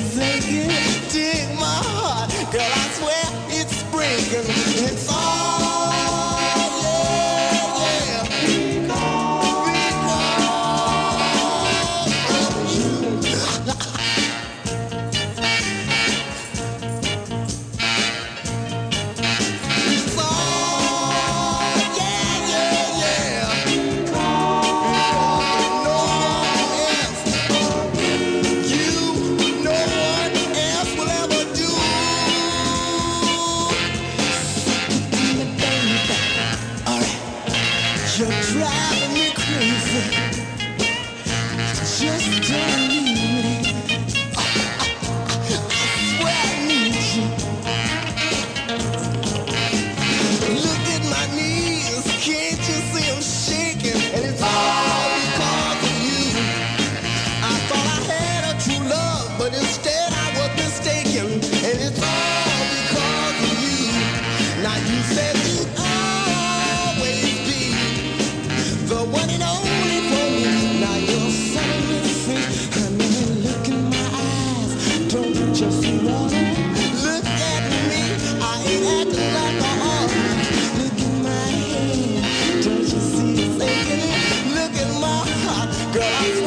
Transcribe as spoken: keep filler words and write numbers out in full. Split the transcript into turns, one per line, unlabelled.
it's aching, dig my heart. Girl, I swear it's breaking. It's all, yeah, yeah. You're driving me crazy. Just don't leave me. I swear I need you. Look at my knees. Can't you see I'm shaking? And it's all because of you. I thought I had a true love, but instead I was mistaken. And it's all because of you. Now you said you'd always be the one and only for me. Now you're setting me free. Come in and look in my eyes. Don't you just wanna look at me? I ain't acting like a hog. Look in my head. Don't you see it's aching? Look at my heart. Girl, I